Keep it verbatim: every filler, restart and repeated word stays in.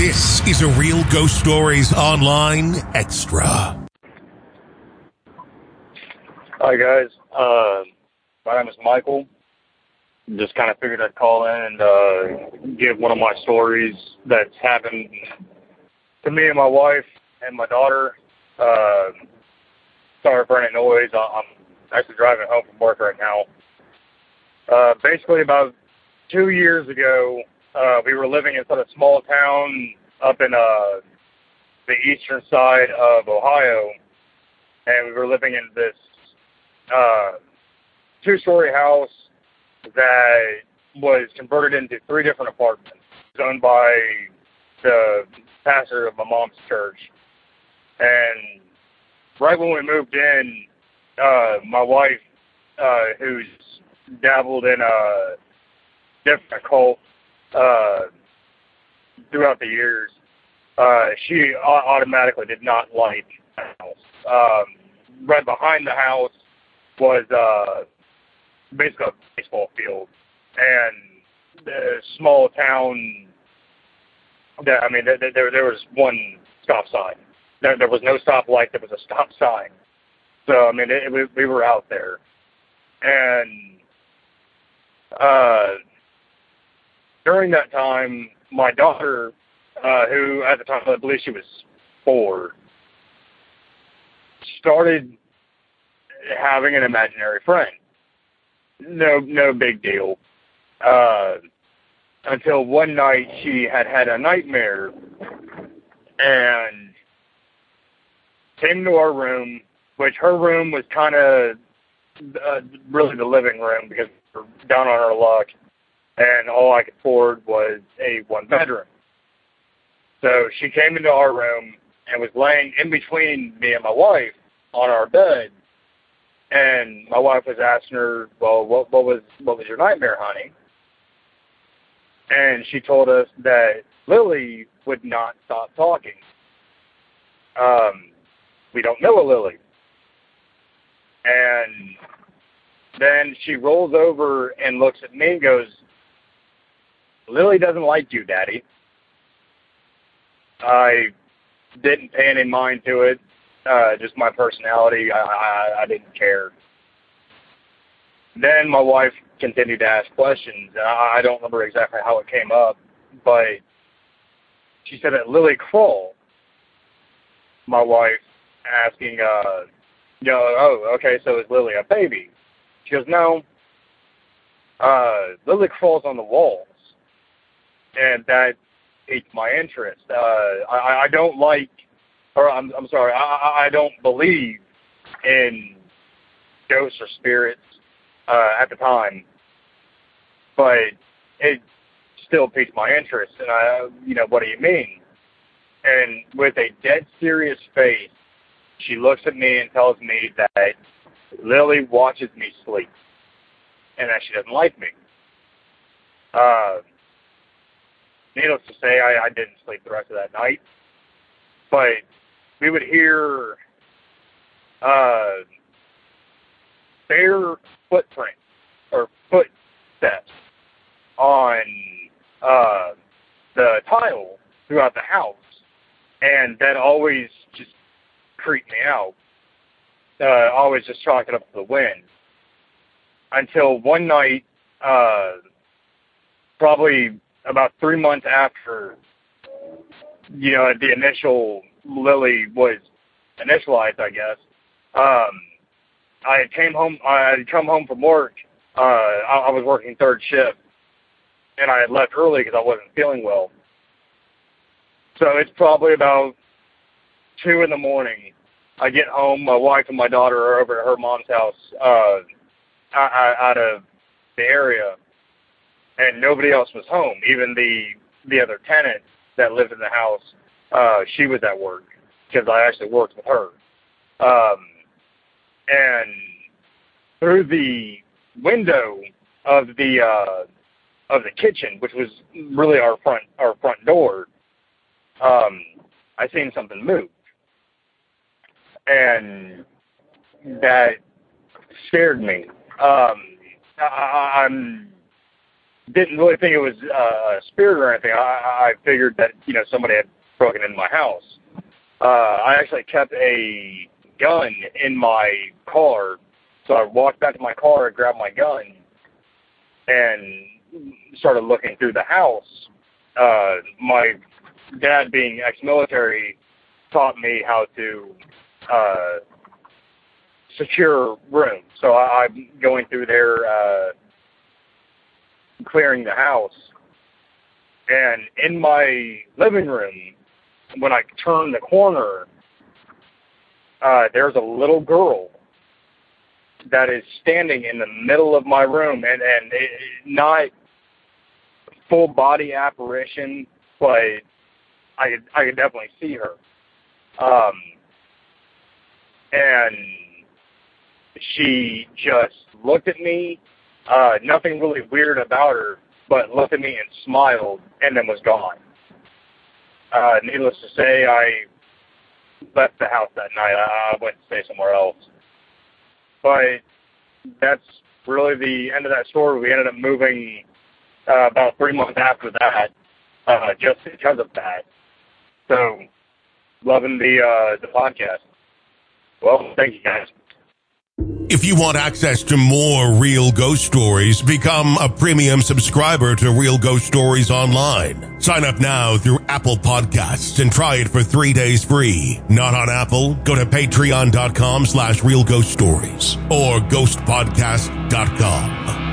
This is a Real Ghost Stories Online Extra. Hi, guys. Uh, my name is Michael. Just kind of figured I'd call in and uh, give one of my stories that's happened to me and my wife and my daughter. Uh, sorry for any noise. I'm actually driving home from work right now. Uh, basically, about two years ago, uh, we were living inside a small town up in uh, the eastern side of Ohio, and we were living in this uh, two-story house that was converted into three different apartments, owned by the pastor of my mom's church. And right when we moved in, uh, my wife, uh, who's dabbled in uh, different cults uh, throughout the years, uh, she automatically did not like the house. Um, right behind the house was uh, basically a baseball field, and the small town. That I mean, there there, there was one stop sign. There, there was no stoplight. There was a stop sign. So I mean, it, we we were out there, and uh, during that time, my daughter, uh, who at the time I believe she was four, started having an imaginary friend. No, no big deal. Uh, until one night she had had a nightmare and came to our room, which her room was kind of uh, really the living room because we were down on our luck, and all I could afford was a one bedroom. So she came into our room and was laying in between me and my wife on our bed. And my wife was asking her, well, what, what was what was your nightmare, honey? And she told us that Lily would not stop talking. Um, we don't know a Lily. And then she rolls over and looks at me and goes, Lily doesn't like you, Daddy. I didn't pay any mind to it. Uh, just my personality, I, I, I didn't care. Then my wife continued to ask questions, and I, I don't remember exactly how it came up, but she said that Lily crawled. My wife asking, uh, you know, oh, okay, so is Lily a baby? She goes, no. Uh, Lily crawls on the walls, and that piqued my interest. Uh, I, I don't like Or I'm, I'm sorry, I, I don't believe in ghosts or spirits uh, at the time, but it still piqued my interest. And I, you know, what do you mean? And with a dead serious face, she looks at me and tells me that Lily watches me sleep, and that she doesn't like me. Uh, needless to say, I, I didn't sleep the rest of that night, but we would hear uh, bare footprints or footsteps on uh, the tile throughout the house, and that always just creeped me out. Uh, always just chalk it up to the wind. Until one night, uh, probably about three months after, you know, the initial Lily was initialized, I guess. Um, I came home. I had come home from work. Uh, I, I was working third shift, and I had left early because I wasn't feeling well. So it's probably about two in the morning. I get home. My wife and my daughter are over at her mom's house, uh, out of the area, and nobody else was home. Even the the other tenant that lived in the house, uh, she was at work because I actually worked with her. Um, and through the window of the uh, of the kitchen, which was really our front our front door, um, I seen something move, and that scared me. Um, I, I'm didn't really think it was uh, a spirit or anything. I, I figured that, you know, somebody had broken into my house. Uh, I actually kept a gun in my car, so I walked back to my car and grabbed my gun and started looking through the house. Uh, my dad, being ex-military, taught me how to uh, secure rooms. So I, I'm going through there, uh, clearing the house. And in my living room, when I turn the corner, uh, there's a little girl that is standing in the middle of my room, and, and it, not full body apparition, but I could, I could definitely see her. Um, and she just looked at me, uh, nothing really weird about her, but looked at me and smiled, and then was gone. Uh, needless to say, I left the house that night. I went to stay somewhere else. But that's really the end of that story. We ended up moving uh, about three months after that, uh, just because of that. So, loving the uh, the podcast. Well, thank you, guys. If you want access to more Real Ghost Stories, become a premium subscriber to Real Ghost Stories Online. Sign up now through Apple Podcasts and try it for three days free. Not on Apple? Go to patreon.com slash Real Ghost Stories or ghost podcast dot com.